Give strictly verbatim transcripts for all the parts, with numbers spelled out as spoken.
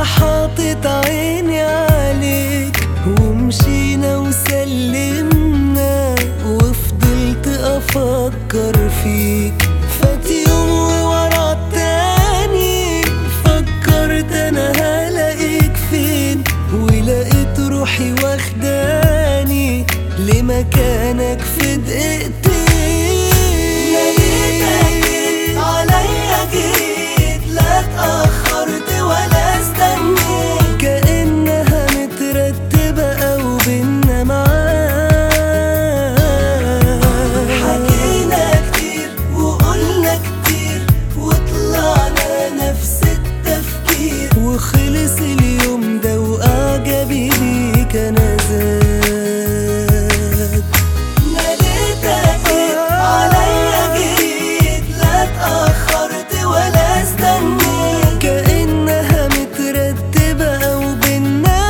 حاطط عيني عليك، ومشينا وسلمنا وفضلت افكر فيك. فات يوم وورا التاني فكرت انا هلاقيك فين، ولقيت روحي واخداني لمكانك في دقيقتين. ناديتك عليا جريت، لا اتأخرت ولا استنيت، كأنها مترتبة أو بينا معاك. حكينا كتير وقلنا كتير وطلعنا نفس التفكير، وخلص اليوم ده وأعجبي بيك أنا زاد. ناديتك عليا جريت، لا اتأخرت ولا استنيت، كأنها مترتبة أو بينا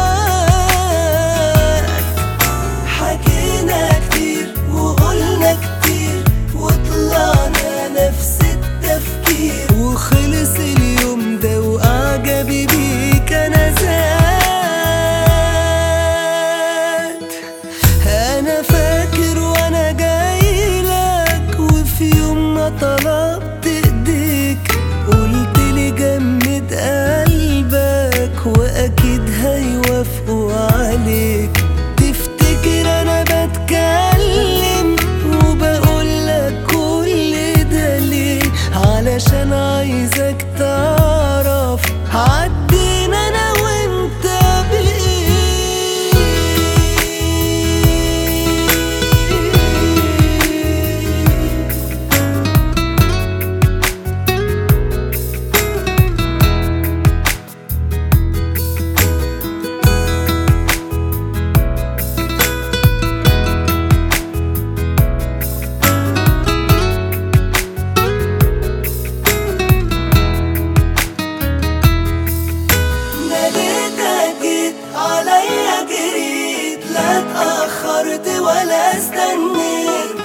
معاك. حكينا كتير وقلنا كتير وطلعنا نفس التفكير، وخلص اليوم ده وأعجبي بيك أنا زاد. أنا فاكر وأنا جايلك، وفي يوم ما طلبت إيديك قلتلي جمد قلبك وأكيد هيوافقوا عليك. تفتكر أنا بتكلم وبقولك كل ده ليه؟ علشان عايزك تعرف عدينا أنا وأنت بإيه. ناديتك جيت عليا جريت، لا اتأخرت ولا استنيت،